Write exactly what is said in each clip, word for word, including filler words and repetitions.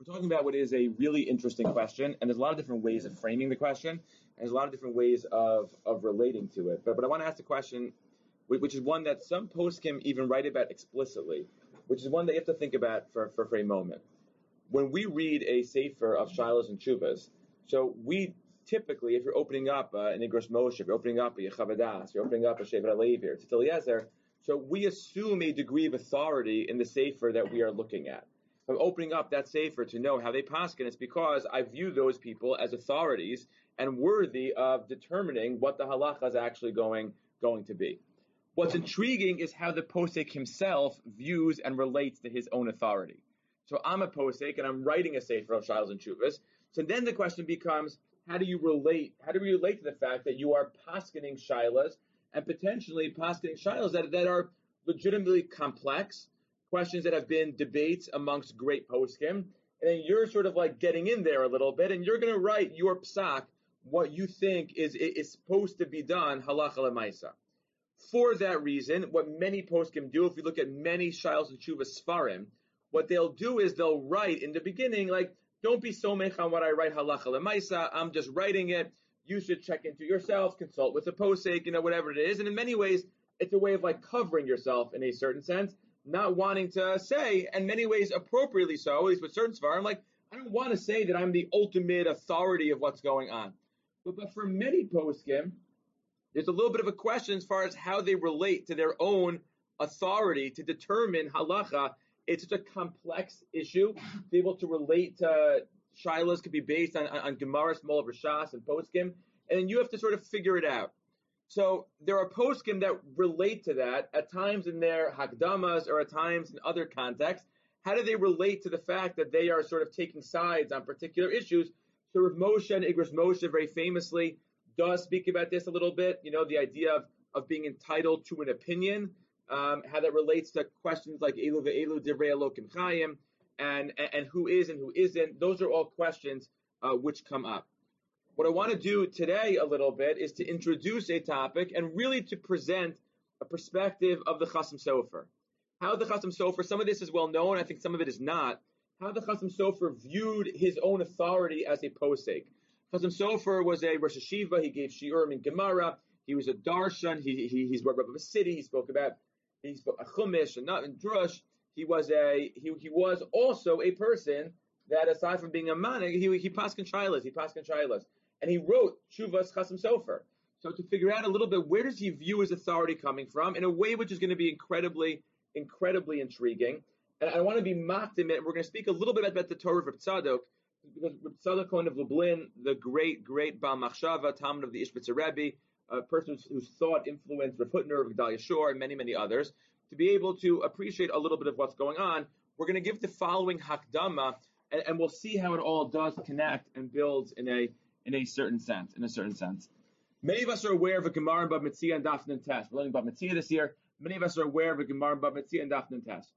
We're talking about what is a really interesting question, and there's a lot of different ways of framing the question, and there's a lot of different ways of, of relating to it. But, but I want to ask the question, which is one that some poskim even write about explicitly, which is one that you have to think about for, for, for a moment. When we read a sefer of Shilas and Chuvas, so we typically, if you're opening up uh, an Igros Moshe, if you're opening up a Yechavadas, you're opening up a Shevet HaLevi, or Tzitz Eliezer, so we assume a degree of authority in the sefer that we are looking at. From opening up that sefer to know how they paskin, it's because I view those people as authorities and worthy of determining what the halacha is actually going going to be. What's intriguing is how the posek himself views and relates to his own authority. So I'm a posek and I'm writing a sefer of Shilas and Chuvas. So then the question becomes, how do you relate? How do you relate to the fact that you are paskining Shilas and potentially paskining Shilas that that are legitimately complex? Questions that have been debates amongst great poskim, and then you're sort of like getting in there a little bit, and you're going to write your psak, what you think is is supposed to be done, halacha lemaisa. For that reason, what many poskim do, if you look at many Shilas and Chuvas Sfarim, what they'll do is they'll write in the beginning, like, don't be so mech on what I write, halacha lemaisa, I'm just writing it, you should check into yourself, consult with the posek, you know, whatever it is, and in many ways, it's a way of like covering yourself in a certain sense, not wanting to say, and many ways appropriately so, at least with certain svarim, like, I don't want to say that I'm the ultimate authority of what's going on. But, but for many poskim, there's a little bit of a question as far as how they relate to their own authority to determine halacha. It's such a complex issue. To be able to relate to shilas could be based on, on, on Gemaras, Mol, Rishas, and poskim, and you have to sort of figure it out. So there are poskim that relate to that at times in their hakdamas or at times in other contexts. How do they relate to the fact that they are sort of taking sides on particular issues? So Rav Moshe and Igros Moshe very famously does speak about this a little bit. You know, the idea of, of being entitled to an opinion, um, how that relates to questions like Elu ve'elu divrei Elokim Chayim, and, and and who is and who isn't. Those are all questions uh, which come up. What I want to do today a little bit is to introduce a topic and really to present a perspective of the Chasam Sofer. How the Chasam Sofer, some of this is well known, I think some of it is not, how the Chasam Sofer viewed his own authority as a posek. Chasam Sofer was a Rosh Hashiva, he gave shiurim in Gemara, he was a darshan, he, he, he's Rabbi of a city, he spoke about, he spoke a chumash and not in drush, he was a, he, he was also a person that aside from being a man, he, he paskin shilas, he paskin shilas. And he wrote Shuvas Chasam Sofer. So to figure out a little bit, where does he view his authority coming from in a way which is going to be incredibly, incredibly intriguing. And I want to be mocked in it. And we're going to speak a little bit about the Torah of Reb Tzadok, because Reb Tzadok Cohen of Lublin, the great, great Baal Machshava, Talmud of the Ishbitzer Rebbe, a person whose thought influenced Rav Hutner, Rav Gedalia Shor, and many, many others, to be able to appreciate a little bit of what's going on, we're going to give the following hakdama, and, and we'll see how it all does connect and builds in a in a certain sense, in a certain sense. Many of us are aware of a Gemara in Bava Metzia and Daf Nun Tes. We're learning Bava Metzia this year. Many of us are aware of a Gemara in Bava Metzia and Daf Nun Tes.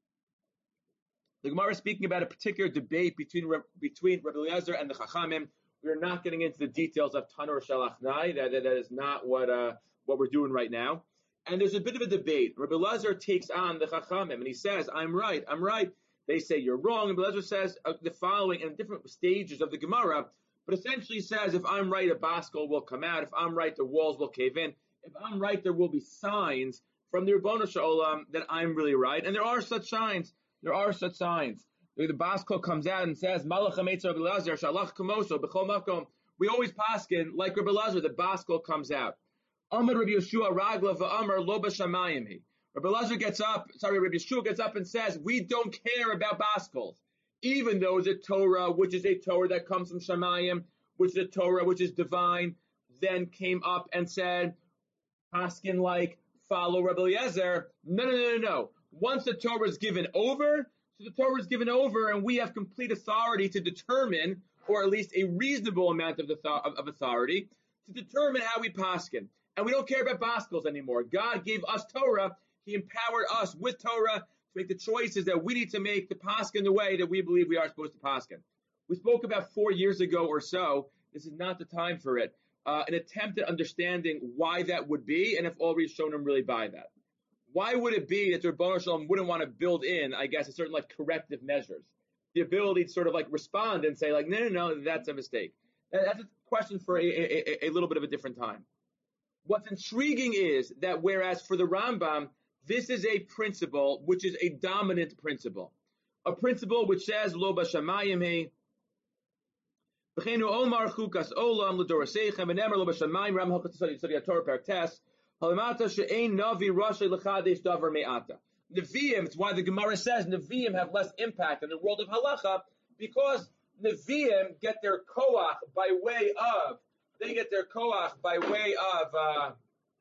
The Gemara is speaking about a particular debate between between Rabbi Eliezer and the Chachamim. We are not getting into the details of Tanur Shalachnai. That, that, that is not what uh, what we're doing right now. And there's a bit of a debate. Rabbi Eliezer takes on the Chachamim, and he says, I'm right, I'm right. They say you're wrong. And Rabbi Eliezer says uh, the following in different stages of the Gemara, but essentially says, if I'm right, a baskel will come out. If I'm right, the walls will cave in. If I'm right, there will be signs from the Ribono Shel Olam that I'm really right. And there are such signs. There are such signs. The baskel comes out and says, Malach HaMeitzer Rabbi Eliezer, Shalach Kamoso, B'chol Makom. We always paskin, like Rabbi Eliezer, the baskel comes out. Amar Rabbi Yeshua Ragla v'Amar Lo B'Shamayim Hi. Rabbi Eliezer gets up, sorry, Rabbi Yeshua gets up and says, we don't care about baskels. Even though the Torah, which is a Torah that comes from Shamayim, which is a Torah which is divine, then came up and said, paskin like, follow Rabbi Eliezer. No, no, no, no, no. Once the Torah is given over, so the Torah is given over, and we have complete authority to determine, or at least a reasonable amount of, the th- of, of authority, to determine how we paskin. And we don't care about baskels anymore. God gave us Torah. He empowered us with Torah to make the choices that we need to make to paskin the way that we believe we are supposed to paskin. We spoke about four years ago or so, this is not the time for it, uh, an attempt at understanding why that would be and if all Rishonim really buy that. Why would it be that the Ribono Shel Olam wouldn't want to build in, I guess, a certain like corrective measures? the ability to sort of like respond and say like, no, no, no, that's a mistake. That's a question for a, a, a little bit of a different time. What's intriguing is that whereas for the Rambam, this is a principle which is a dominant principle, a principle which says lo b'shamayim he, v'cheinu omar chukas olam l'doraseichem v'nemer lo b'shamayim ram halchas tzadi Torah perak tes halimata she'ein navi rashay l'chadesh davar me'ata. Nevi'im, it's why the Gemara says Nevi'im have less impact in the world of halacha, because Nevi'im get their koach by way of, they get their koach by way of, uh,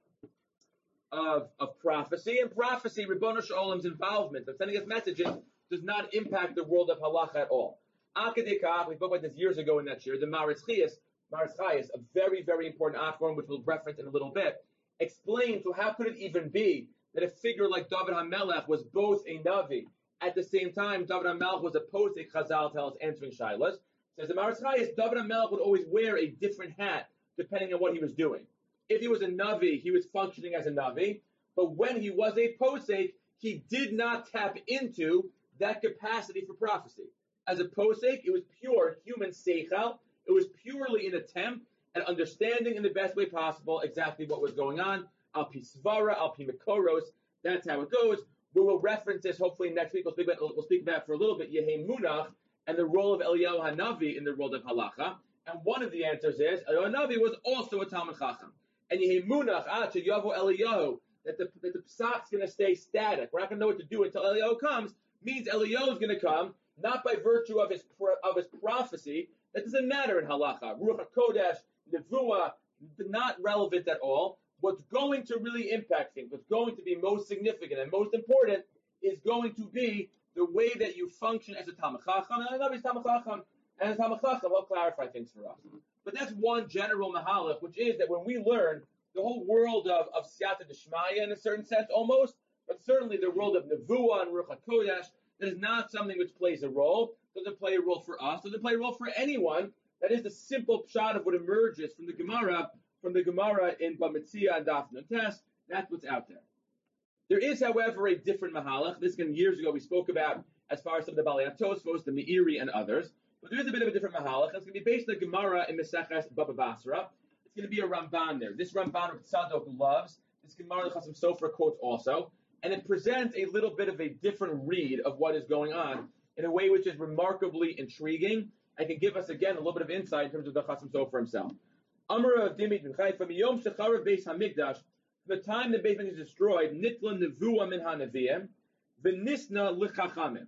of, of prophecy, and prophecy, Ribbono Shel Olam's involvement of sending us messages does not impact the world of halacha at all. Akadekach, we spoke about this years ago in that year, the Maritz Chayes, Maritz Chayes, a very, very important achron, which we'll reference in a little bit, explained to how could it even be that a figure like David HaMelech was both a Navi, at the same time David HaMelech was a posek, Chazal tells, answering Shilas. Says the Maritz Chayes, David HaMelech would always wear a different hat depending on what he was doing. If he was a Navi, he was functioning as a Navi, but when he was a posek, he did not tap into that capacity for prophecy. As a posek, it was pure human seichel, it was purely an attempt at understanding in the best way possible exactly what was going on, al pi svara, al pi mekoros, that's how it goes. We will reference this hopefully next week. We'll speak about, we'll speak about for a little bit Yehei Munach and the role of Eliyahu HaNavi in the world of halacha. And one of the answers is Eliyahu HaNavi was also a Talmid Chacham. And Yehei Munach, ah, to Yavo Eliyahu, that the, that the psak's going to stay static. We're not going to know what to do until Eliyahu comes, means Eliyahu is going to come, not by virtue of his of his prophecy. That doesn't matter in halacha. Ruach HaKodesh, Nevuah, not relevant at all. What's going to really impact things, what's going to be most significant and most important, is going to be the way that you function as a Talmid Chacham. And I love his Talmid Chacham, and as Talmid Chacham will clarify things for us. But that's one general mahalach, which is that when we learn the whole world of, of Siyata Deshmaya in a certain sense almost, but certainly the world of Nevuah and Ruach HaKodesh, that is not something which plays a role, doesn't play a role for us, doesn't play a role for anyone. That is the simple pshat of what emerges from the Gemara, from the Gemara in Bamitzia and Daf Notes. That's what's out there. There is, however, a different mahalach. This again, years ago we spoke about as far as some of the Balei HaTosfos, the Meiri, and others. But there is a bit of a different mahalach. It's going to be based on the Gemara in Meseches Baba Basra. It's going to be a Ramban there. This Ramban of Tzadok loves. This Gemara the Chasam Sofer quotes also. And it presents a little bit of a different read of what is going on in a way which is remarkably intriguing. I can give us, again, a little bit of insight in terms of the Chasam Sofer himself. Amar of Dimit ben Chai, from Yom Shecharav Beis HaMikdash, the time the Beis Hamikdash is destroyed, Nitla Nevuah min HaNeviim, V'nisna L'chachamim.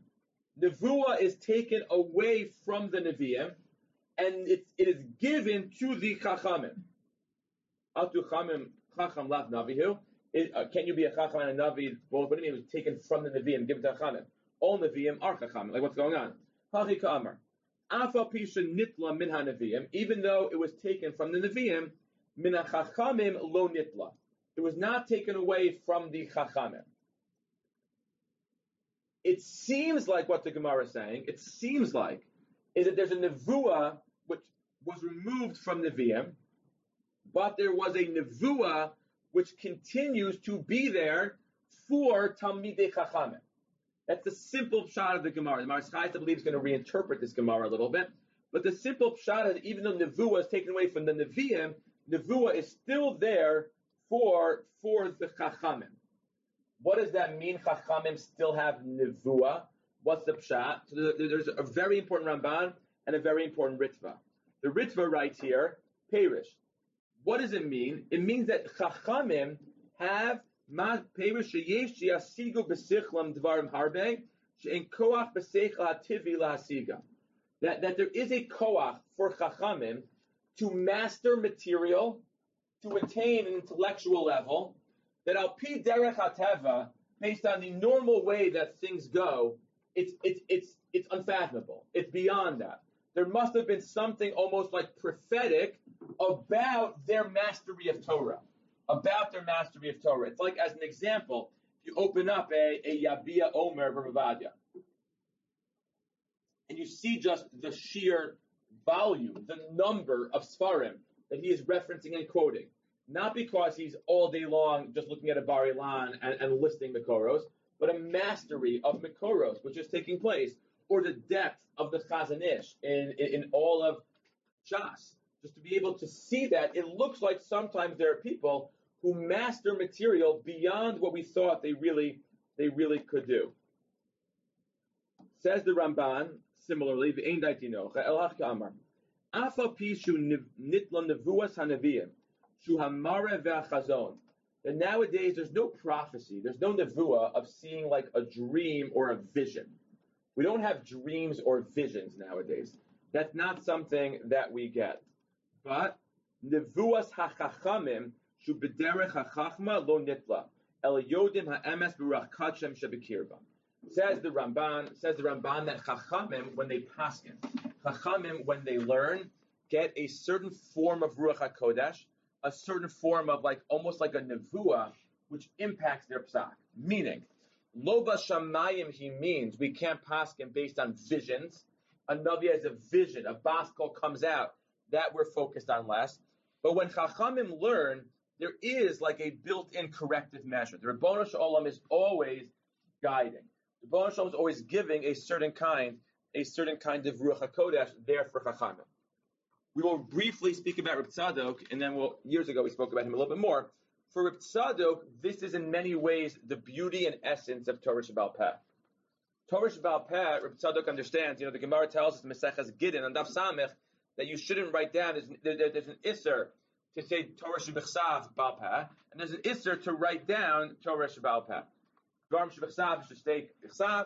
Nevuah is taken away from the Neviim, and it, it is given to the Chachamim. Atu Chamim Chacham Lav Navihu. It, uh, can you be a Chacham and a Navi? Both, what do you mean? It was taken from the Nevi'im, given to Chachamim. All Nevi'im are Chachamim. Like what's going on? Hachi Ka'amar. Afa Pisha Nitla Min HaNevi'im, even though it was taken from the Nevi'im, Min HaChachamim Lo Nitla. It was not taken away from the Chachamim. It seems like what the Gemara is saying, it seems like, is that there's a Nevuah which was removed from Nevi'im, but there was a Nevuah which continues to be there for Talmidei Chachamim. That's the simple pshat of the Gemara. The Maris Chayes, I believe, is going to reinterpret this Gemara a little bit. But the simple pshat is even though Nevuah is taken away from the Nevi'im, Nevuah is still there for, for the Chachamim. What does that mean, Chachamim still have Nevuah? What's the pshat? So there's a very important Ramban and a very important Ritva. The Ritva writes here, Perish. What does it mean? It means that Chachamim have Ma Perish sheyesh yasigu b'sichlam dvarim harbe she'en koach b'seichel hativi lahasiga. That that there is a koach for Chachamim to master material, to attain an intellectual level, that al pi derech hateva, based on the normal way that things go, it's it's it's it's unfathomable. It's beyond that. There must have been something almost like prophetic about their mastery of Torah, about their mastery of Torah. It's like, as an example, if you open up a, a Yabia Omer of Rav Ovadia, and you see just the sheer volume, the number of Sfarim that he is referencing and quoting, not because he's all day long just looking at a Bar Ilan and, and listing Mekoros, but a mastery of Mekoros, which is taking place or the depth of the Chazon Ish in, in, in all of Shas. Just to be able to see that, it looks like sometimes there are people who master material beyond what we thought they really they really could do. Says the Ramban, similarly, V'ein daiti nocha, elach ka'amar. Afa pishu nitla nevuas hanaviyim, shu hamare ve'achazon. And nowadays, there's no prophecy, there's no nevuah of seeing like a dream or a vision. We don't have dreams or visions nowadays. That's not something that we get. But nevuas hachachamim shu b'derech hachachma lo nitla el yodim ha'emes b'rachat shem shebekirba. Says the Ramban, says the Ramban that chachamim, when they paskin, chachamim, when they learn, get a certain form of ruach hakodesh, a certain form of like almost like a nevuah, which impacts their psak. Meaning, lo b'shamayim, he means we can't paskin based on visions. A navi has a vision, a baskol comes out, that we're focused on less. But when chachamim learn, there is like a built-in corrective measure. The Rebbeinu Shalom is always guiding. The Rebbeinu Shalom is always giving a certain kind, a certain kind of ruach hakodesh there for chachamim. We will briefly speak about Reb Tzadok, and then we'll, years ago we spoke about him a little bit more. For Reb Tzadok, this is in many ways the beauty and essence of Torah Sheba'al Peh. Torah Sheba'al Peh, Reb Tzadok understands, you know, the Gemara tells us in Maseches Gittin on Daf Samech that you shouldn't write down, there's, there, there's an isser to say Torah Shebechsav Ba'al Peh, and there's an isser to write down Torah Sheba'al Peh. Dvarim Shebechsav should stay Bechsav,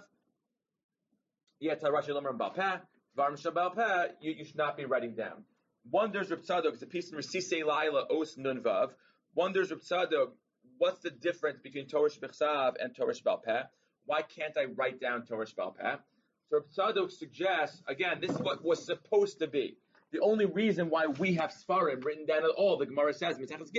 yet Torah Sheba'al Peh, Dvarim Sheba'al Peh, you, you should not be writing down. Wonders Reb Tzadok, it's a piece in Resisei Laila Os Nun Vav. Wonders Reb Tzadok, what's the difference between Torah Shebechsav and Torah Sheba'al Peh? Why can't I write down Torah Sheba'al Peh? So Reb Tzadok suggests, again, this is what was supposed to be. The only reason why we have Sfarim written down at all, the Gemara says,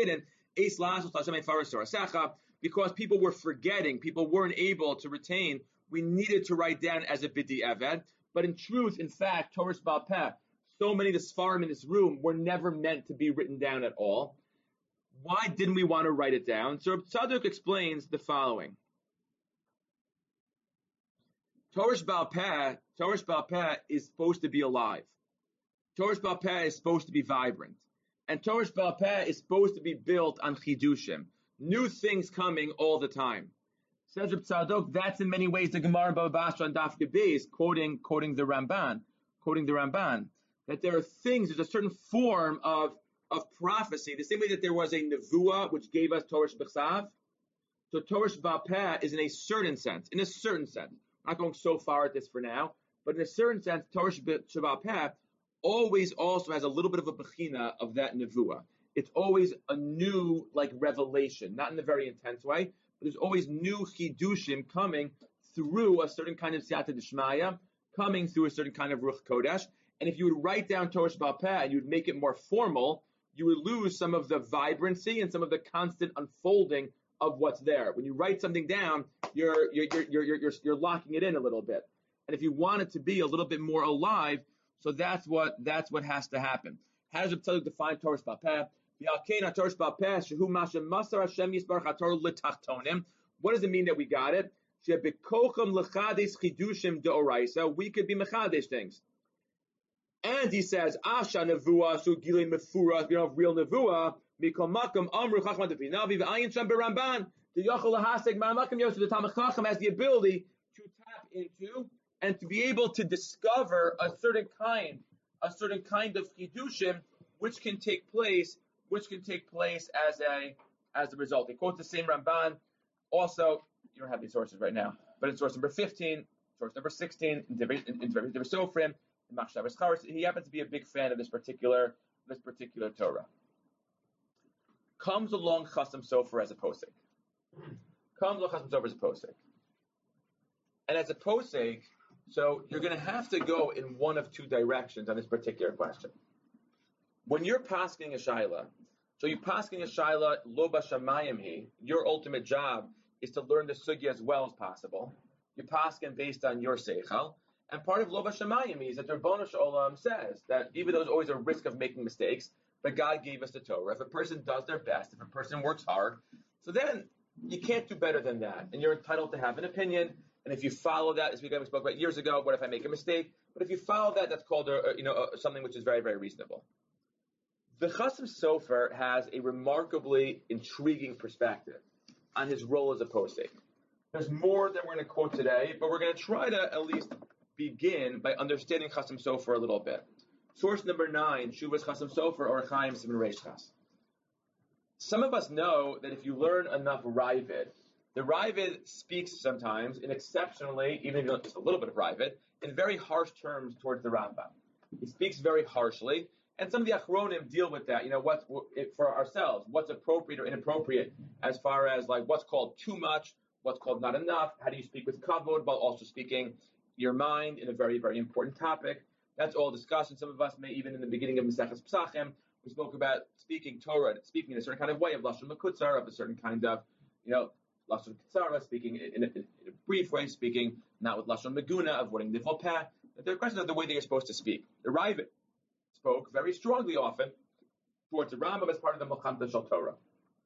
because people were forgetting, people weren't able to retain, we needed to write down as a B'di Eved. But in truth, in fact, Torah Sheba'al Peh, so many of the Sfarim in this room were never meant to be written down at all. Why didn't we want to write it down? So Reb Tzadok explains the following. Torah Sheba'al Peh, Torah Sheba'al Peh is supposed to be alive. Torah Sheba'al Peh is supposed to be vibrant. And Torah Sheba'al Peh is supposed to be built on chidushim, new things coming all the time. Says Reb Tzadok, that's in many ways the Gemara in Baba Basra and Daf Gebe is quoting, quoting the Ramban, quoting the Ramban, that there are things, there's a certain form of, of prophecy, the same way that there was a nevuah which gave us Torah Shebechsav. So Torah Sheba'al Peh is in a certain sense, in a certain sense, I'm not going so far at this for now, but in a certain sense, Torah Sheba'al Peh always also has a little bit of a bechina of that nevuah. It's always a new, like, revelation, not in a very intense way, but there's always new chidushim coming through a certain kind of siyata d'shmaya, coming through a certain kind of ruach kodesh. And if you would write down Torah Sheba'al Peh and you would make it more formal, you would lose some of the vibrancy and some of the constant unfolding of what's there. When you write something down, you're you're you're you're you're, you're locking it in a little bit. And if you want it to be a little bit more alive, so that's what that's what has to happen. How does Reb Tzadok define Torah Sheba'al Peh? What does it mean that we got it? We could be mechadesh things. And he says, Asha nevuah, so gilei mefura, you know, real nevuah, mikol makam, amru chachma definavi, v'ayin shem beramban, the yochel lahasek ma'amakam yosef, the Talmid Chacham has the ability to tap into and to be able to discover a certain kind, a certain kind of chidushim, which can take place, which can take place as a, as a result. He quotes the same Ramban. Also, you don't have these sources right now, but in source number fifteen, source number sixteen, in Devar Sofrim, he happens to be a big fan of this particular this particular Torah. Comes along Chasam Sofer as a posek. Comes along Chasam Sofer as a posek. And as a posek, so you're going to have to go in one of two directions on this particular question. When you're pasking a shaila, so you're pasking a shaila lo b'shamayim hi, your ultimate job is to learn the sugya as well as possible. You're pasking based on your seichel. And part of Lo B'Shamayim is that the Rebbeinu Shalom says that even though there's always a risk of making mistakes, but God gave us the Torah. If a person does their best, if a person works hard, so then you can't do better than that. And you're entitled to have an opinion, And if you follow that, as we spoke about years ago, what if I make a mistake? But if you follow that, that's called a, a, you know a, something which is very, very reasonable. The Chasam Sofer has a remarkably intriguing perspective on his role as a posek. There's more that we're going to quote today, but we're going to try to at least begin by understanding Chasam Sofer a little bit. Source number nine, Shuvas Chasam Sofer or Chaim Simon Reish Chas. Some of us know that if you learn enough Ravid, the Ravid speaks sometimes in exceptionally, even if you know just a little bit of Ravid, in very harsh terms towards the Rambam. He speaks very harshly, and some of the Achronim deal with that. You know, what's for ourselves, what's appropriate or inappropriate, as far as like what's called too much, what's called not enough. How do you speak with kavod while also speaking your mind in a very, very important topic? That's all discussed, and some of us may even in the beginning of Maseches Pesachim, we spoke about speaking Torah, speaking in a certain kind of way of lashon mekutzar, of a certain kind of, you know, lashon kitzara, speaking in a, in a brief way, speaking not with lashon meguna, avoiding nivul peh. There are questions of the way that you're supposed to speak. The Ravid spoke very strongly often towards the Rambam as part of the Melchanta Shel Torah.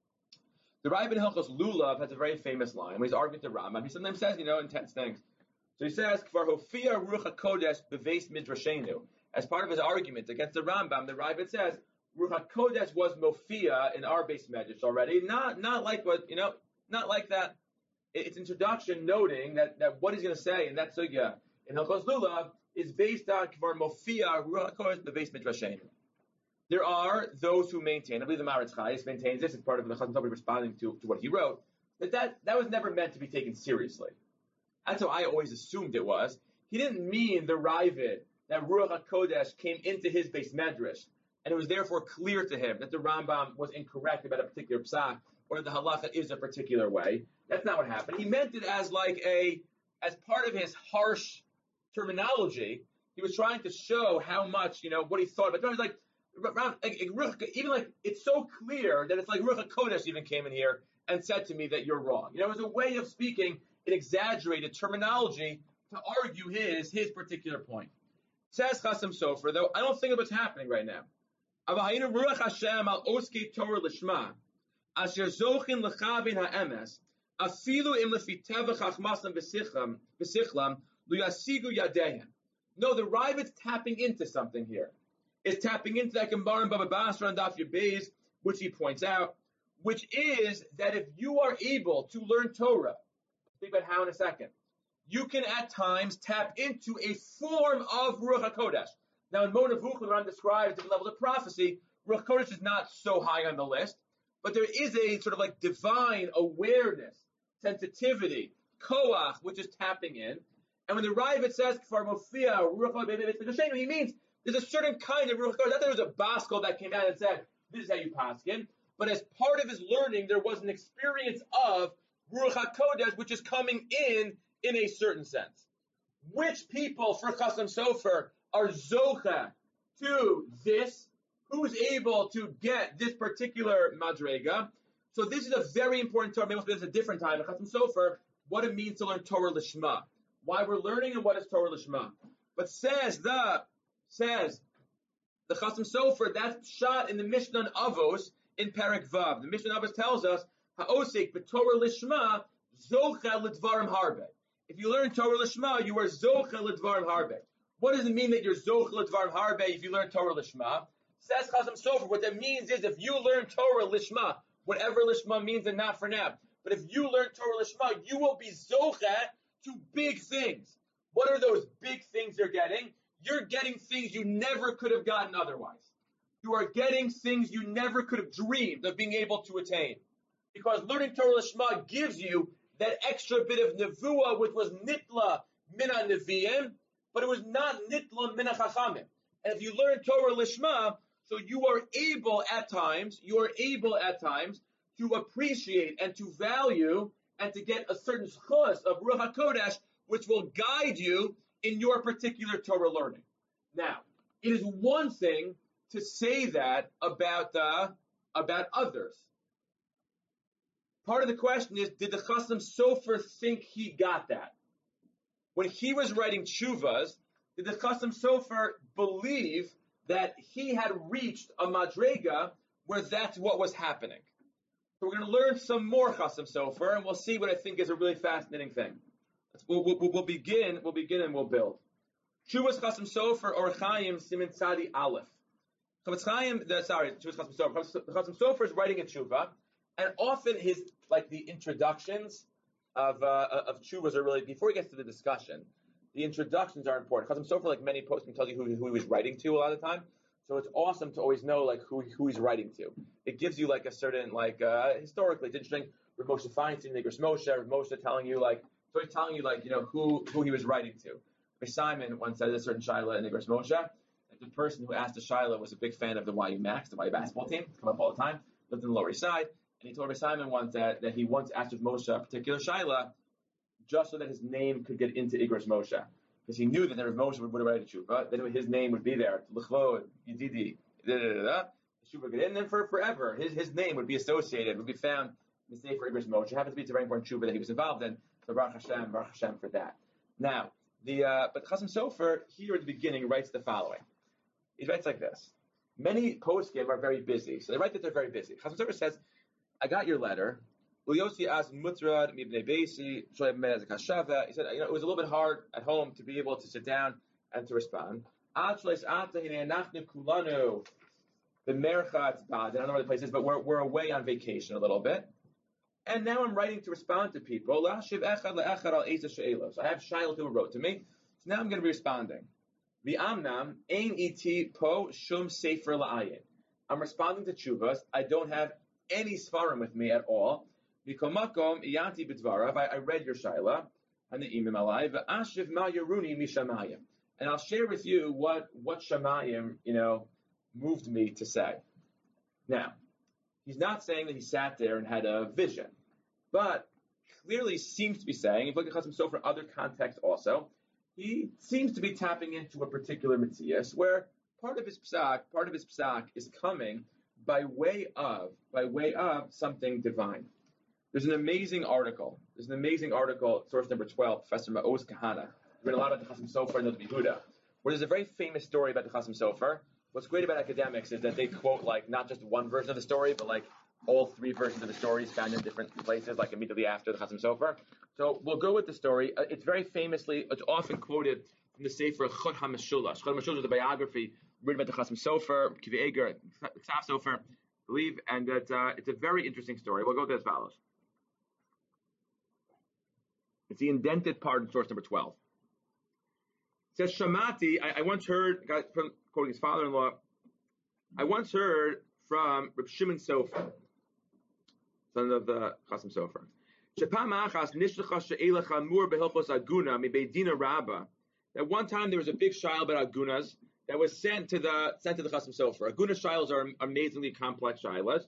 The Ravid in Hilchos Lulav has a very famous line when he's arguing to Rambam. He sometimes says, you know, intense things. So he says, "Kvar hofia ruach hakodesh beveis midrashenu." As part of his argument against the Rambam, the Ravid says, Ruach HaKodesh was mofia in our base medrash already, not not like what you know, not like that. Its introduction noting that, that what he's going to say in that sugya in Hilchos Lulav is based on kvar mofia Ruach HaKodesh beveis midrashenu. There are those who maintain, I believe the Maritz Chayes maintains this as part of the Chasam Sofer responding to, to what he wrote, that, that that was never meant to be taken seriously. That's how I always assumed it was. He didn't mean the Ravid that Ruach HaKodesh came into his base medrash, and it was therefore clear to him that the Rambam was incorrect about a particular psak, or that the halacha is a particular way. That's not what happened. He meant it as like a, as part of his harsh terminology. He was trying to show how much, you know, what he thought. But it was like, even like, it's so clear that it's like Ruach HaKodesh even came in here and said to me that you're wrong. You know, it was a way of speaking in exaggerated terminology to argue his, his particular point. Says Chasam Sofer, though, I don't think of what's happening right now. Avahayinu ruach Hashem al oskei Torah lishma, asher zochin lechavin ha'emes, afilu im lefi tevach chachmasam b'sichlam, b'sichlam, lu yasigu yadehem. No, the Ravid's tapping into something here. It's tapping into that Gemara in Baba Basra and Daf Yud, which he points out, which is that if you are able to learn Torah, think about how in a second, you can at times tap into a form of Ruach HaKodesh. Now in Mona Vuch, when Ram describes different levels of prophecy, Ruach HaKodesh is not so high on the list, but there is a sort of like divine awareness, sensitivity, koach, which is tapping in. And when the Ravid says, Kfar Mofia, Ruach HaKodesh, he means there's a certain kind of Ruach HaKodesh. Not that there was a Baskel that came out and said, this is how you paskin, but as part of his learning, there was an experience of Ruach HaKodesh, which is coming in in a certain sense. Which people for Chasam Sofer are zocha to this? Who's able to get this particular madrega? So this is a very important Torah. Maybe this is a different time in Chasam Sofer, what it means to learn Torah Lishma. Why we're learning and what is Torah Lishma. But says the, says the Chasam Sofer, that's shot in the Mishnah on Avos in Perek Vav. The Mishnah on Avos tells us, Ha'osek b'Torah Lishma zocha l'dvarim harbe. If you learn Torah Lishma, you are zocha l'dvarim harbe. What does it mean that you're zocha l'dvarim harbe if you learn Torah Lishma? Says Chasam Sofer, what that means is if you learn Torah Lishma, whatever Lishma means and not for now, but if you learn Torah Lishma, you will be zocha to big things. What are those big things you're getting? You're getting things you never could have gotten otherwise. You are getting things you never could have dreamed of being able to attain. Because learning Torah Lishma gives you that extra bit of nevuah, which was nitla mina neviim, but it was not nitla mina chachamim. And if you learn Torah Lishma, so you are able at times, you are able at times to appreciate and to value and to get a certain schus of Ruach HaKodesh, which will guide you in your particular Torah learning. Now, it is one thing to say that about uh, about others. Part of the question is, did the Chasam Sofer think he got that? When he was writing Tshuvas, did the Chasam Sofer believe that he had reached a madrega where that's what was happening? So we're going to learn some more Chasam Sofer, and we'll see what I think is a really fascinating thing. we'll, we'll, we'll begin. We'll begin and we'll build. Chuvas Chasam Sofer or Chaim Simin Tzadi Aleph. Chavetz Chaim, the, sorry, Chuvas Chasam Sofer. Chasam Sofer is writing a tshuva, and often his like the introductions of uh, of tshuvas are really before he gets to the discussion. The introductions are important. Chasam Sofer, like many posts, can tell you who, who he was writing to a lot of the time. So it's awesome to always know like who who he's writing to. It gives you like a certain like uh, historically, it's interesting. Rav Moshe Feinstein, Nigros Moshe, Rav Moshe telling you like so he's telling you like you know who who he was writing to. Simon once said a certain Shaila in Nigros Moshe that the person who asked the Shaila was a big fan of the Y U Max, the Y U basketball team, come up all the time, lived in the Lower East Side, and he told Rav Simon once that, that he once asked Rav Moshe a particular Shaila just so that his name could get into Igros Moshe. Because he knew that Rav Moshe would, would write a tshuva, then his name would be there, L'chvod, Yedidi, da da da da. The tshuva would get in, and then for forever, his his name would be associated, would be found in the Sefer Igros Moshe. It happens to be a very important tshuva that he was involved in, so Baruch Hashem, Baruch Hashem for that. Now, the uh, but Chasam Sofer here at the beginning writes the following. He writes like this. Many poskim are very busy, so they write that they're very busy. Chasam Sofer says, "I got your letter." Ulyosi asked Mutrad Mibnei Beisi Shoyab Mez Kashava. He said, "You know, it was a little bit hard at home to be able to sit down and to respond." Achles Ata Hine Nachnu Kulanu the Merchat Bad. I don't know where the place is, but we're we're away on vacation a little bit. And now I'm writing to respond to people. So I have Shaila who wrote to me. So now I'm going to be responding. V'amnam ein iti po shum sefer la'ayin. I'm responding to tshuvas. I don't have any svarim with me at all. V'komakom iyanti b'dvarav. I read your Shaila and the imim alai. V'ashiv ma yeruni mishamayim. And I'll share with you what what shamayim you know moved me to say. Now, he's not saying that he sat there and had a vision. But clearly seems to be saying, if you look at Chasam Sofer in other contexts also, he seems to be tapping into a particular mitzias where part of his psak, part of his psak is coming by way of, by way of something divine. There's an amazing article. There's an amazing article, source number twelve, Professor Ma'oz Kahana, who read a lot about the Chasam Sofer and the Yehuda, where there's a very famous story about the Chasam Sofer. What's great about academics is that they quote like not just one version of the story, but like all three versions of the story is found in different places, like immediately after the Chasam Sofer. So we'll go with the story. Uh, it's very famously, it's often quoted from the Sefer Chod HaMeshulash. Chod HaMeshulash is a biography written about the Chasam Sofer, Kivi Eger, Ksaf Sofer, I believe, and that, uh, it's a very interesting story. We'll go with it as follows. It's the indented part in source number twelve. It says, Shamati, I, I once heard, from quoting his father-in-law, I once heard from Reb Shimon Sofer, son of the Chasam Sofer. That one time there was a big shayla about agunas that was sent to the sent to the Chasam Sofer. Aguna shaylas are amazingly complex shaylas.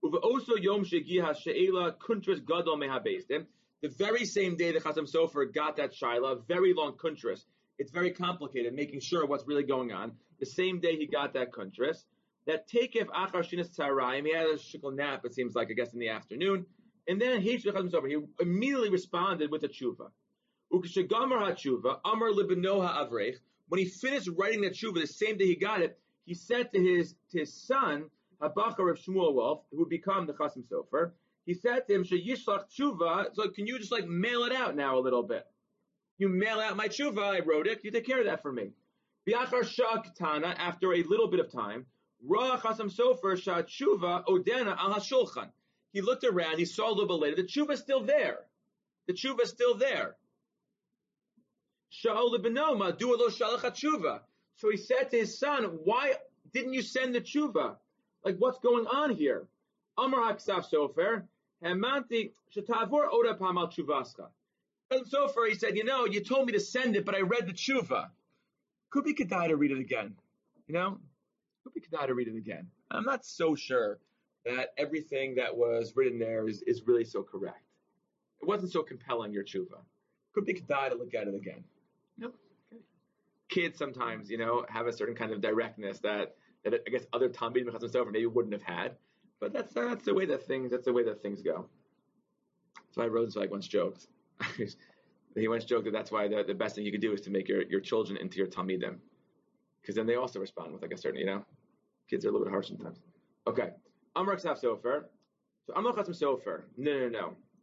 The very same day the Chasam Sofer got that shayla, very long kuntras. It's very complicated, making sure what's really going on. The same day he got that kuntras, that takef achar shinas tzarayim, he had a shikol nap, it seems like, I guess, in the afternoon, and then he he immediately responded with a tshuva. Ukeshegamar ha-tshuva, amar libeno ha-avrech, when he finished writing that tshuva, the same day he got it, he said to his to his son, Habachar of Shmuel Wolf, who would become the Chasam Sofer, he said to him, Sheyishlach tshuva, so can you just like mail it out now a little bit? You mail out my tshuva, I wrote it, you take care of that for me. Biachar sha'ktana, after a little bit of time, Ra Chasam Sofer Shah Tshuva Odena al HaShulchan. He looked around, he saw a little bit later, the tshuva's still there. The tshuva's still there. Sha'ol lebenoma du'alo shalach tshuva. So he said to his son, why didn't you send the tshuva? Like, what's going on here? Amar HaKsav Sofer, Hamanti Shetavor Oda Pamal Tshuvaska. So far, he said, you know, you told me to send it, but I read the tshuva. Could be kedai to read it again. You know? Could be kedai to read it again. I'm not so sure that everything that was written there is, is really so correct. It wasn't so compelling, your tshuva. Could be kedai to look at it again. No. Okay. Kids sometimes, you know, have a certain kind of directness that, that I guess other Talmidim and Chasam Sofer maybe wouldn't have had. But that's uh, that's the way that things that's the way that things go. That's why Rosenzweig once joked. He once joked that that's why the, the best thing you could do is to make your, your children into your Talmidim, because then they also respond with like a certain, you know, kids are a little bit harsh sometimes. Okay, Amar Ksaf Sofer. So Amar Chasam Sofer. No, no, no.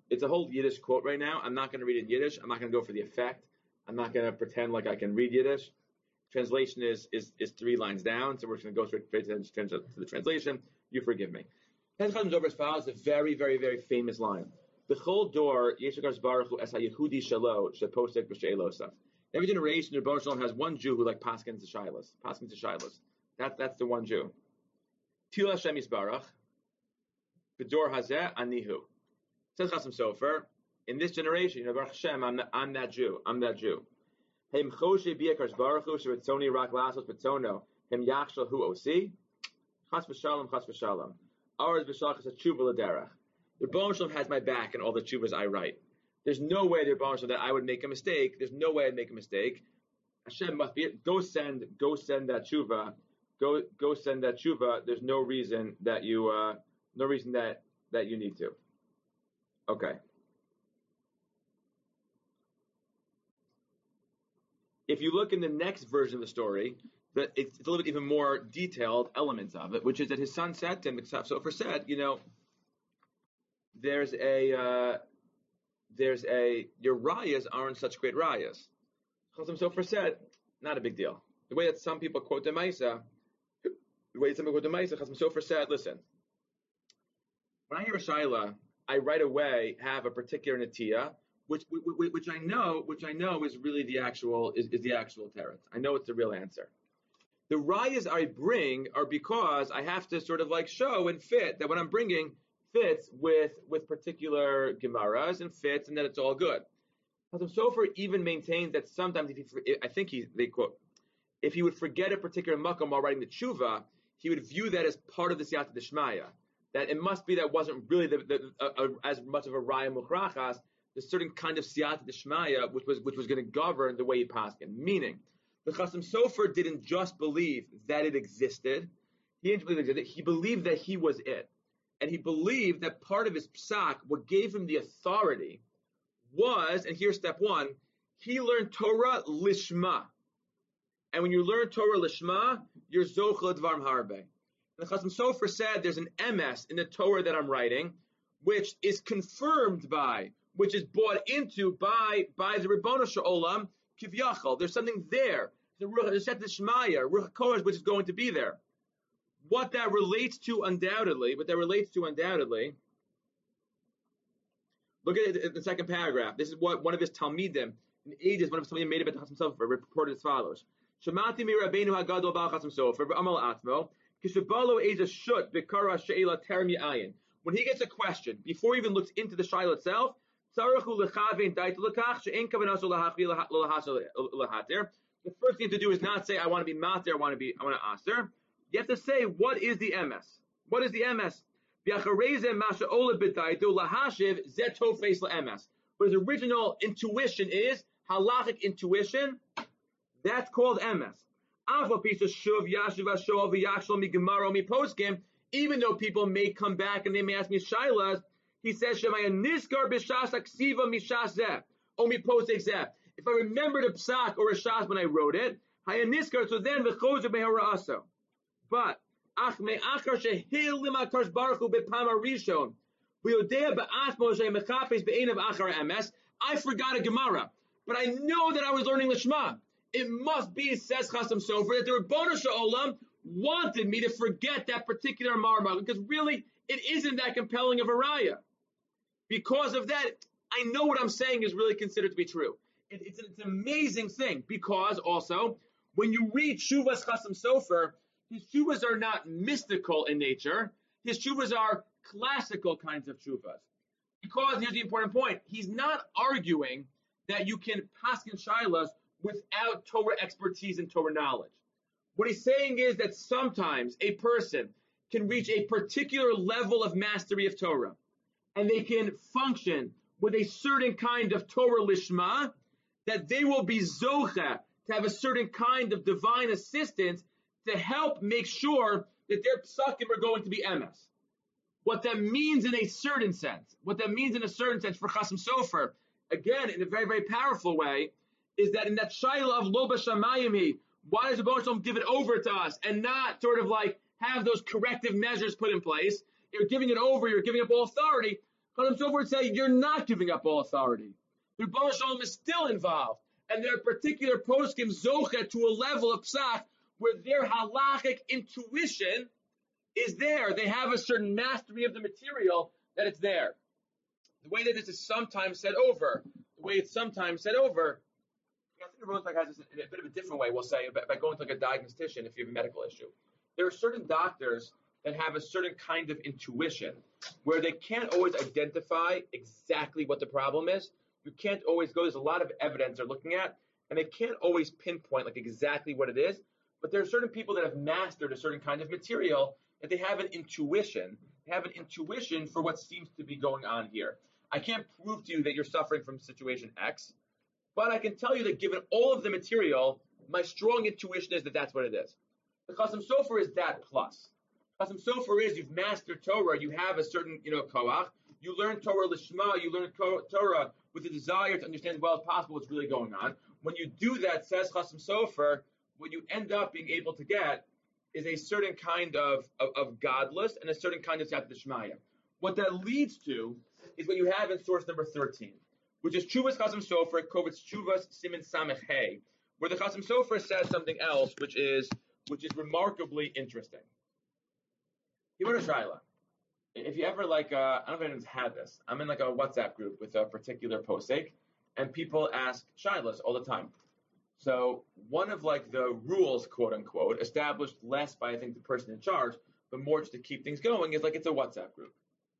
it's a whole Yiddish quote right now. I'm not going to read it in Yiddish. I'm not going to go for the effect. I'm not going to pretend like I can read Yiddish. Translation is is is three lines down, so we're just going to go straight, straight to, the, to the translation. You forgive me. Ten Chazim Dover as follows, a very, very, very famous line. The whole door, Yeshakash Baruch Hu es ha-Yehudi shelo sheposek b'she'elosav. Every generation, the Rebbeinu Shalom has one Jew who like paskins to shilas, paskins to shilas. That that's the one Jew. Til Hashem Yisbarach, b'dor hazeh anihu. Says Chasam Sofer, in this generation, you know, Baruch Hashem, I'm, the, I'm that Jew. I'm that Jew. Hem choshe biyakars Baruch Hu sheretzoni rak lasos betzono hem yachshel hu osi. Chas v'shalom, chas v'shalom. Ours b'shalachas tshuva l'derech. The Rebbeinu Shalom has my back in all the tshuvas I write. There's no way the Rebbeinu Shalom that I would make a mistake. There's no way I'd make a mistake. Hashem must be go send go send that tshuva. Go go send that tshuva. There's no reason that you uh, no reason that that you need to. Okay. If you look in the next version of the story, that it's, it's a little bit even more detailed elements of it, which is that his son said to him, Sofer said, you know, there's a uh, there's a your rayas aren't such great rayas. Chasam Sofer said, not a big deal. The way that some people quote the Maisa, the way that some people quote the Maisa, Chasam Sofer said, listen, when I hear a shaila, I right away have a particular netiya, which which, which I know, which I know is really the actual is, is the actual teretz. I know it's the real answer. The rayas I bring are because I have to sort of like show and fit that what I'm bringing fits with with particular gemaras and fits, and that it's all good. Chasam Sofer even maintains that sometimes, if he, I think he they quote, if he would forget a particular makom while writing the tshuva, he would view that as part of the siyata d'shmaya. That it must be that wasn't really the, the, uh, uh, as much of a raya muchrachas, the certain kind of siyata d'shmaya which was which was going to govern the way he paskin. Meaning, the Chasam Sofer didn't just believe that it existed; he didn't believe it existed. He believed that he was it, and he believed that part of his psak, what gave him the authority, was, and here's step one: he learned Torah lishma, and when you learn Torah lishma, you're zochel dvarim harbe. The Chasam Sofer said there's an M S in the Torah that I'm writing, which is confirmed by, which is bought into by by the Ribbono Shel Olam Kivyachol. There's something there. The Ruach Shemaya, Ruach HaKodesh, which is going to be there. What that relates to undoubtedly, what that relates to undoubtedly, look at it in the second paragraph. This is what one of his Talmidim, in ages, one of his Talmidim made about the Chasam Sofer, reported as follows. Shemati mi Rabbeinu HaGadol Ba'al Chasam Sofer, v'amal atmo, kishabalo eza shut b'kara she'ela terem yayin. When he gets a question, before he even looks into the shaila itself, the first thing to do is not say, I want to be mater, I want to be, I want to aster. You have to say, what is the M S? What is the M S? But his original intuition is, halachic intuition, that's called M S. Even though people may come back and they may ask me shailas, he says, Shemaya niskar b'shas aksiva mishas zeh, o miposek zeh. If I remembered a psak or a shas when I wrote it, haya niskar, so then v'chozer behara aso. But, ach me'achar shehil limakars baruch hu b'pam harishon, v'yodea ba'asmo she'mechapes be'enav achar emes, I forgot a Gemara, but I know that I was learning Lishma. It must be, says Chasam Sofer, that the Ribbono Shel Olam wanted me to forget that particular marma, because really, it isn't that compelling of a raya. Because of that, I know what I'm saying is really considered to be true. It, it's, it's an amazing thing, because also, when you read Shuvas Chasam Sofer, his Shuvas are not mystical in nature. His Shuvas are classical kinds of Shuvas. Because, here's the important point, he's not arguing that you can paskin shailas without Torah expertise and Torah knowledge. What he's saying is that sometimes a person can reach a particular level of mastery of Torah, and they can function with a certain kind of Torah lishma, that they will be zocha, to have a certain kind of divine assistance to help make sure that their psakim are going to be emes. What that means in a certain sense, what that means in a certain sense for Chasam Sofer, again, in a very, very powerful way, is that in that shaila of lo b'shamayim, why does the Rebbeinu Shalom give it over to us and not sort of like have those corrective measures put in place? You're giving it over, you're giving up all authority. Chasam Sofer would say, you're not giving up all authority. The Rebbeinu Shalom is still involved. And there are particular poskim zocha to a level of psach where their halachic intuition is there. They have a certain mastery of the material that it's there. The way that this is sometimes said over, the way it's sometimes said over, I think the Rosebach has this in a bit of a different way, we'll say, by, by going to like a diagnostician if you have a medical issue. There are certain doctors that have a certain kind of intuition where they can't always identify exactly what the problem is. You can't always go, there's a lot of evidence they're looking at, and they can't always pinpoint like exactly what it is. But there are certain people that have mastered a certain kind of material that they have an intuition. They have an intuition for what seems to be going on here. I can't prove to you that you're suffering from situation X, but I can tell you that given all of the material, my strong intuition is that that's what it is. The Chasam Sofer is that plus. Chasam Sofer is you've mastered Torah, you have a certain, you know, koach. You learn Torah lishma, you learn Torah with a desire to understand as well as possible what's really going on. When you do that, says Chasam Sofer, what you end up being able to get is a certain kind of, of, of godless and a certain kind of Siyata D'Shmaya. What that leads to is what you have in source number thirteen, which is Chuvas Chasam Sofer, Kovitz Chuvas Siman Samech Hey, where the Chasam Sofer says something else, which is which is remarkably interesting. He wrote a shaila. If you ever like, uh, I don't know if anyone's had this. I'm in like a WhatsApp group with a particular posek, and people ask shailas all the time. So one of like the rules, quote unquote, established less by I think the person in charge, but more just to keep things going, is like it's a WhatsApp group.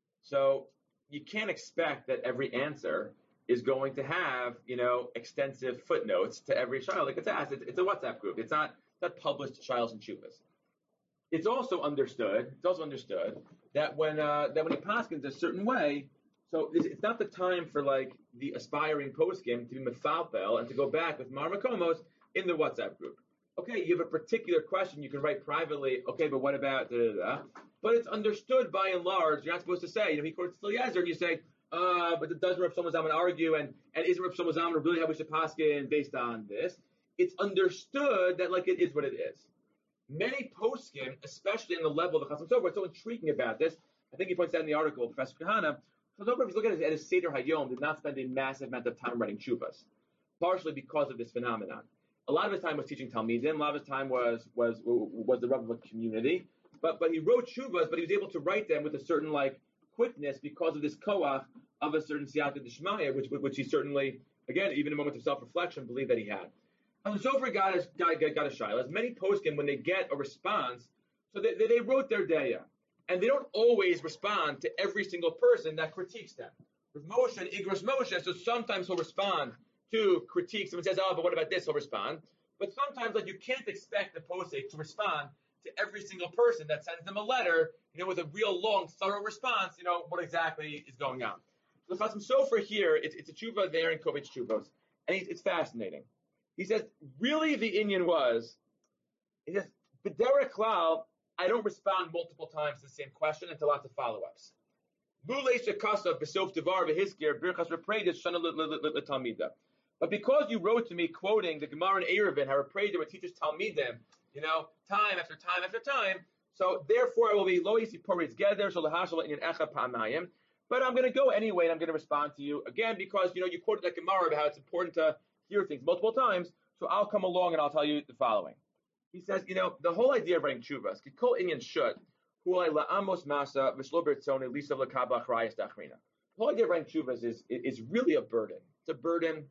So you can't expect that every answer is going to have, you know, extensive footnotes to every shaila. Like it's asked, it's, it's a WhatsApp group. It's not not published shilas and shuvas. It's also understood. It's also understood that when uh, that when he paskins a certain way, so it's, it's not the time for like the aspiring poskim to be mefalpel and to go back with marmakomos in the WhatsApp group. Okay, you have a particular question you can write privately. Okay, but what about da da da? But it's understood by and large. You're not supposed to say, you know, he quotes Eliezer, and you say, uh, but doesn't Rav Shlomo Zalman argue, and and isn't Rav Shlomo Zalman really how we should paskin based on this? It's understood that like it is what it is. Many poskim, especially in the level of the Chasam Sofer, what's so intriguing about this, I think he points out in the article, Professor Kahana, Chasam Sofer, if you look at his, at his Seder Hayom, did not spend a massive amount of time writing shuvas, partially because of this phenomenon. A lot of his time was teaching Talmidim, a lot of his time was was was the rub of a community, but but he wrote shuvas, but he was able to write them with a certain like quickness because of this koach of a certain siyata d'shmaya, which which he certainly, again, even in moments of self-reflection, believed that he had. And so for got a, got, got a shaila, as many poskim, when they get a response, so they, they, they wrote their daya, and they don't always respond to every single person that critiques them. With Moshe and Igros Moshe, so sometimes he'll respond to critiques. Someone says, oh, but what about this? He'll respond. But sometimes, like, you can't expect the posek to respond to every single person that sends them a letter, you know, with a real long, thorough response, you know, what exactly is going on. So the Chasam Sofer here, it's, it's a tshuva there in Kovitz Chuvos, and it's, it's fascinating. He says, really the inyan was, he says, B'derech klal, I don't respond multiple times to the same question and to lots of follow-ups. But because you wrote to me quoting the Gemara in Eruvin, how Repreda would teach us Talmidim, you know, time after time after time, so therefore I will be lo yisi poritz geder shalahashal inyan echa pa'amayim. But I'm going to go anyway, and I'm going to respond to you again because, you know, you quoted that Gemara about how it's important to hear things multiple times, so I'll come along and I'll tell you the following. He says, you know, the whole idea of writing tshuvas, kol inyan shut, huay la'amos masa v'shlo bertzoni lisav l'kabach rayas dachrina. The whole idea of writing tshuvas is is really a burden. It's a burden.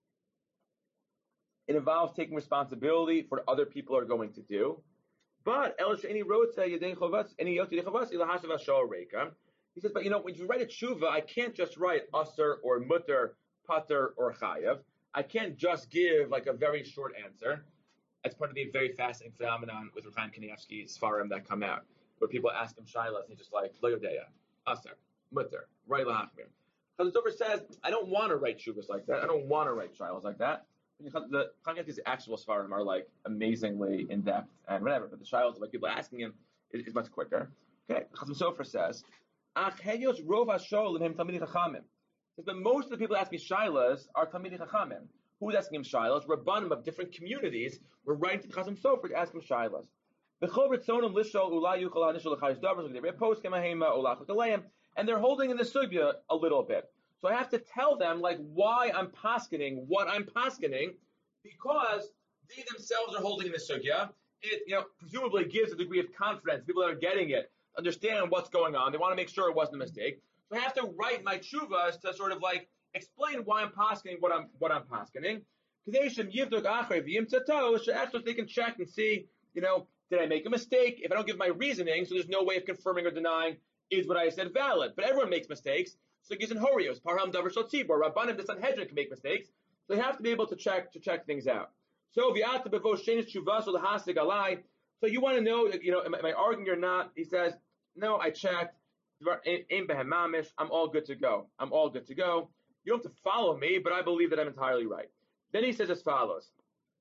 It involves taking responsibility for what other people are going to do. But el she'eni wrote yedei chovas, any yot yedei chovas ilahashav hashal reika. He says, but you know, when you write a tshuva, I can't just write aser or mutter, pater or chayav. I can't just give like a very short answer. That's part of the very fascinating phenomenon with Rav Chaim Kanievsky's Sfarim that come out, where people ask him shailas and he's just like, lo yodeya, aser, mutter, right lahachmir. Chasam Sofer says, I don't want to write shuvas like that. I don't want to write shailas like that. The Kanievsky's actual Sfarim are like amazingly in depth and whatever, but the shailas like people asking him is, is much quicker. Okay, Chasam Sofer says, ach heyos rov hashol l'hem talmidei chachamim. But most of the people asking shailas are Talmidei Chachamim. Who's asking him shailas? Rabbanim of different communities were writing to the Chasam Sofer to ask him shailas. and they're holding in the sugya a little bit. So I have to tell them like why I'm paskening what I'm paskening, because they themselves are holding in the sugya. It, you know, presumably gives a degree of confidence. People that are getting it understand what's going on. They want to make sure it wasn't a mistake. So I have to write my tshuvas to sort of like explain why I'm paskening what I'm what I'm paskening. So they can check and see, you know, did I make a mistake? If I don't give my reasoning, so there's no way of confirming or denying, is what I said valid? But everyone makes mistakes. So in Horios, Parham Davar Sotzibor, Rabbanim, the Sanhedrin can make mistakes. So they have to be able to check to check things out. So Viata Bevo Shenis Chuvas or the Hasig Alai. So you want to know, you know, am, am I arguing or not? He says, no, I checked. I'm all good to go. I'm all good to go. You don't have to follow me, but I believe that I'm entirely right. Then he says as follows: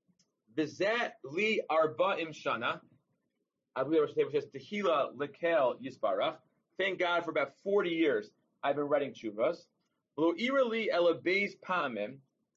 V'zeh li arba im shana. I believe it says Tehila lekel yisbarach. Thank God for about forty years I've been writing tshuvas. Lo ira li elabeis pa'amim.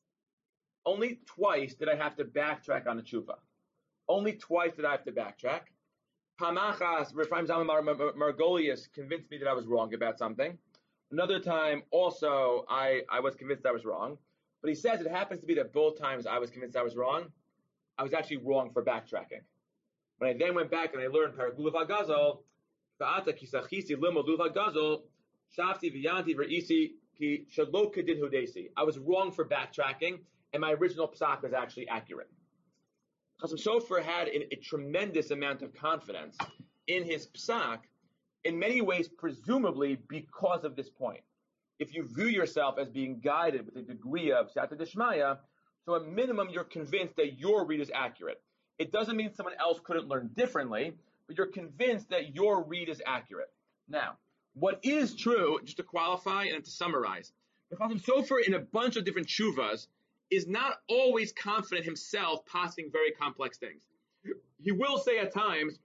Only twice did I have to backtrack on the tshuva. Only twice did I have to backtrack. Pamachas, Refraim Zalman Margolius convinced me that I was wrong about something. Another time, also, I, I was convinced I was wrong. But he says it happens to be that both times I was convinced I was wrong, I was actually wrong for backtracking. When I then went back and I learned Paragulav HaGazal, Va'ata kisachisi limo Lulav HaGazal, Shafti v'yanti v'isi ki shalo kedin hudesi. I was wrong for backtracking, and my original psak was actually accurate. Chasam Sofer had a, a tremendous amount of confidence in his psak, in many ways, presumably because of this point. If you view yourself as being guided with a degree of Siyata Dishmaya, so at minimum you're convinced that your read is accurate. It doesn't mean someone else couldn't learn differently, but you're convinced that your read is accurate. Now, what is true, just to qualify and to summarize, the Chasam Sofer in a bunch of different tshuvas is not always confident himself passing very complex things. He will say at times,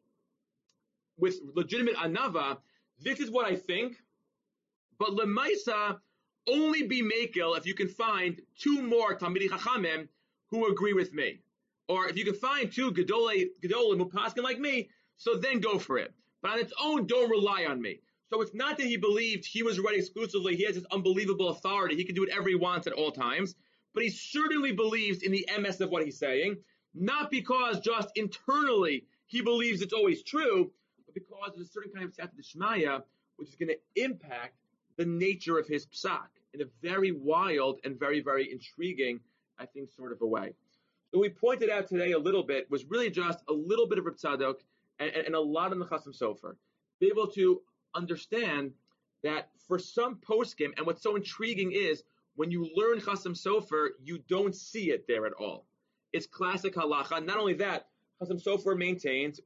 with legitimate anava, this is what I think, but lemaisa only be makel if you can find two more Talmidei Chachamim who agree with me. Or if you can find two Gedolei Gedolei Mupaskin like me, so then go for it. But on its own, don't rely on me. So it's not that he believed he was writing exclusively, he has this unbelievable authority, he can do whatever he wants at all times, but he certainly believes in the M S of what he's saying, not because just internally he believes it's always true, but because there's a certain kind of Siyata Dishmaya which is going to impact the nature of his psak in a very wild and very, very intriguing, I think, sort of a way. What we pointed out today a little bit was really just a little bit of Reb Tzadok and, and a lot in the Chasam Sofer. Be able to understand that for some poskim, and what's so intriguing is when you learn Chasam Sofer, you don't see it there at all. It's classic halacha. Not only that, Chasam Sofer maintains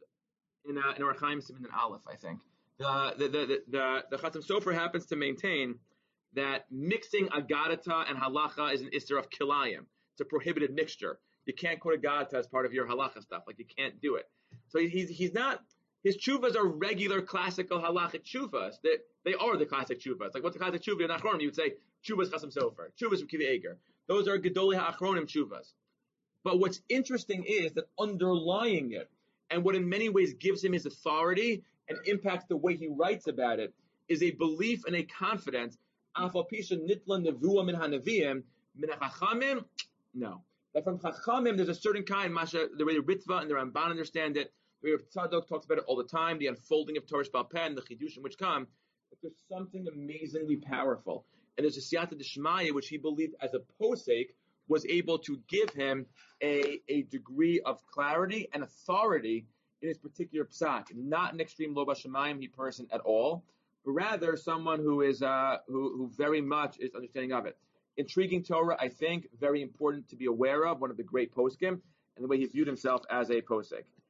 in uh, in Orach Chaim Siman Aleph, I think. The the the the, the Chasam Sofer happens to maintain that mixing agadata and halacha is an isser of kilayim. It's a prohibited mixture. You can't quote agadata as part of your halacha stuff. Like you can't do it. So he's he's not. His tshuvas are regular classical halachic tshuvas. They they are the classic tshuvas. Like what's the classic tshuvah in Achronim? You would say tshuvas Chasam Sofer, tshuvas from Kivi Eger. Those are gedolei ha'achronim tshuvas. But what's interesting is that underlying it, and what in many ways gives him his authority and impacts the way he writes about it, is a belief and a confidence. Afal pisha nitla nevuah min hanavim min hachachamim. No, that from chachamim there's a certain kind. Masha, the way the Ritva and the Ramban understand it, the way Tzadok talks about it all the time. The unfolding of Torah Sheba'al Peh, the chidushim which come. But there's something amazingly powerful, and there's a siyata d'shmaya which he believed as a posek was able to give him a, a degree of clarity and authority in his particular psak, not an extreme lo b'shamayim he person at all, but rather someone who is uh, who, who very much is understanding of it. Intriguing Torah, I think, very important to be aware of, one of the great poskim, and the way he viewed himself as a posek.